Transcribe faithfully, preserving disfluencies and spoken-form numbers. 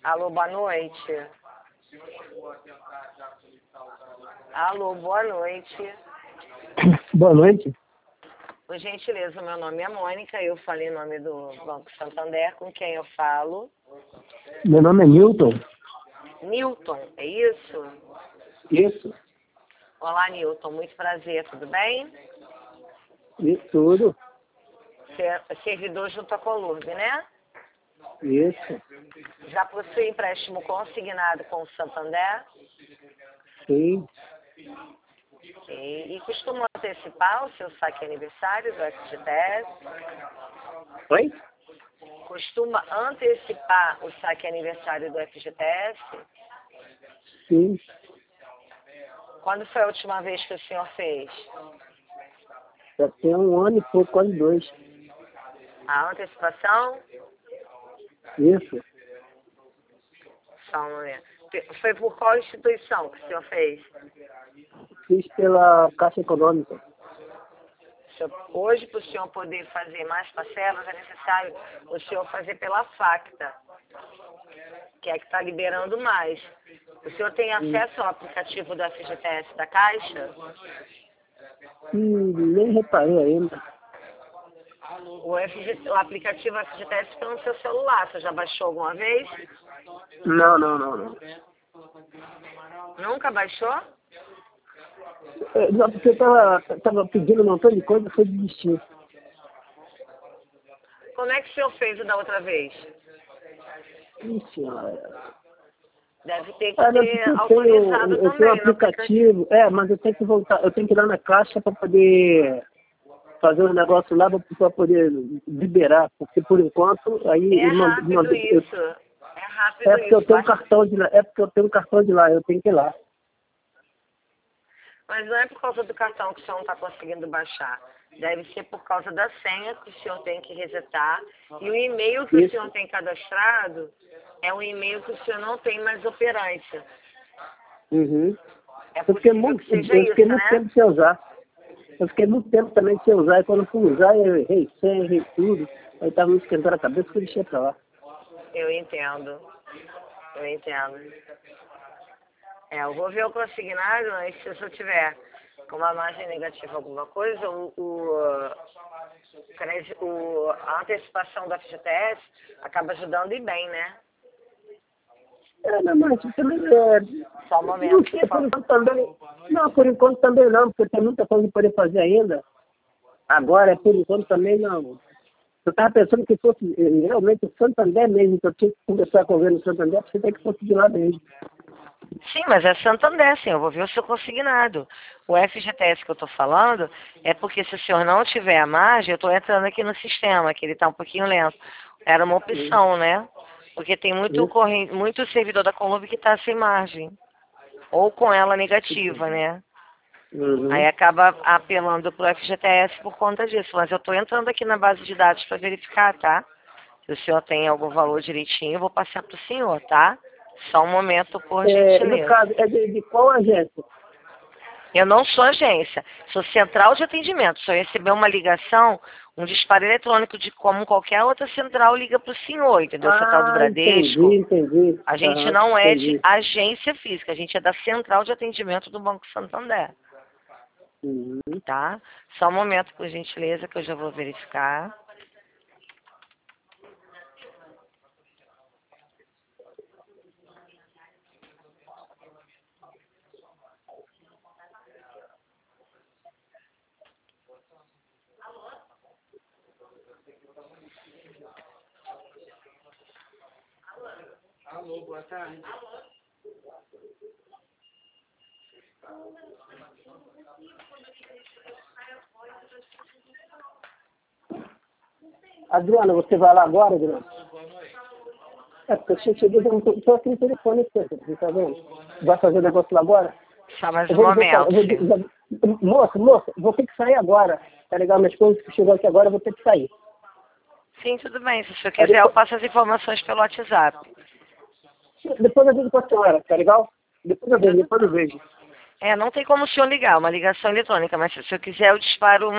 Alô, boa noite. Alô, boa noite. Boa noite. Por gentileza, meu nome é Mônica, eu falei em nome do Banco Santander, com quem eu falo? Meu nome é Newton. Newton, é isso? Isso. Olá, Newton, muito prazer, tudo bem? Isso tudo. Ser- Servidor junto à Colurbe, né? Isso. Já possui empréstimo consignado com o Santander? Sim. E, e costuma antecipar o seu saque aniversário do F G T S? Oi? Costuma antecipar o saque aniversário do F G T S? Sim. Quando foi a última vez que o senhor fez? Já tem um ano e pouco, quase dois. A antecipação? Isso. Só um momento. Foi por qual instituição que o senhor fez? Fiz pela Caixa Econômica. Senhor- Hoje, para o senhor poder fazer mais parcelas, é necessário o senhor fazer pela Facta, que é que está liberando mais. O senhor tem acesso ao aplicativo do F G T S da Caixa? Hum, nem reparei ainda. O, F G, o aplicativo F G T S está no seu celular. Você já baixou alguma vez? Não, não, não, não. Nunca baixou? É, não, porque eu tava, tava pedindo um montão de coisa e foi desistir. Como é que o senhor fez o da outra vez? Ixi, olha. Deve ter que Ah, não, ter porque eu autorizado tenho, eu tenho um também no aplicativo. aplicativo. É, mas eu tenho que voltar, eu tenho que ir lá na Caixa para poder fazer um negócio lá para poder liberar, porque por enquanto aí É eu não, não- rápido eu- isso. É rápido é porque eu isso. tenho um Basta- cartão de lá, é porque eu tenho um cartão de lá, eu tenho que ir lá. Mas não é por causa do cartão que o senhor não está conseguindo baixar. Deve ser por causa da senha que o senhor tem que resetar. E o e-mail que o Isso. senhor tem cadastrado é um e-mail que o senhor não tem mais operância. Uhum. É Eu fiquei possível muito, que seja eu fiquei isso, muito né? tempo sem usar. Eu fiquei muito tempo também sem usar, e quando eu fui usar eu errei senha, errei tudo. Aí tava me esquentando a cabeça que eu deixei pra lá. Eu entendo. Eu entendo. É, eu vou ver o consignado, mas se eu tiver com uma margem negativa alguma coisa, o, o, crédito- o- a antecipação da F G T S acaba ajudando e bem, né? É, não, mas também é, Só um não momento, por sei, por favor. enquanto também. Não, por enquanto também não, porque tem muita coisa para poder fazer ainda. Agora, por enquanto também não. Eu estava pensando que fosse eh, realmente o Santander mesmo, que eu tinha que conversar com o governo do Santander, porque tem que conseguir lá mesmo. Sim, mas é Santander, sim, eu vou ver o seu consignado. O F G T S que eu estou falando é porque se o senhor não tiver a margem, eu estou entrando aqui no sistema, que ele está um pouquinho lento. Era uma opção, né? Porque tem muito, Isso. corrente, muito servidor da Columbi que está sem margem. Ou com ela negativa, né? Aí Uhum. acaba apelando para o F G T S por conta disso. Mas eu estou entrando aqui na base de dados para verificar, tá? Se o senhor tem algum valor direitinho, eu vou passar para o senhor, tá? Só um momento, por É, no gentileza. caso, é de, de qual agência? Eu não sou agência, sou central de atendimento. Se eu receber uma ligação, um disparo eletrônico de como qualquer outra central liga para o senhor, entendeu? Central do Ah, Bradesco. entendi, entendi. A gente Aham, não é de entendi. agência física, a gente é da central de atendimento do Banco Santander, Uhum. tá? Só um momento, por gentileza, que eu já vou verificar. Alô, boa tarde. Adriana, você vai lá agora, Adriana? É, porque eu cheguei, eu estou aqui no telefone, você tá vendo? Vai fazer o negócio lá agora? Só mais Eu um vou dizer pra ela, momento, eu vou sim. dizer, moça, moça, vou ter que sair agora. Tá legal? Minhas coisas que chegou aqui agora, eu vou ter que sair. Sim, tudo bem. Se o senhor Aí quiser, eu depois, passo as informações pelo WhatsApp. depois eu vejo com a senhora, tá legal? Depois eu vejo, Tudo depois eu vejo. É, não tem como o senhor ligar, uma ligação eletrônica, mas se o senhor quiser, eu disparo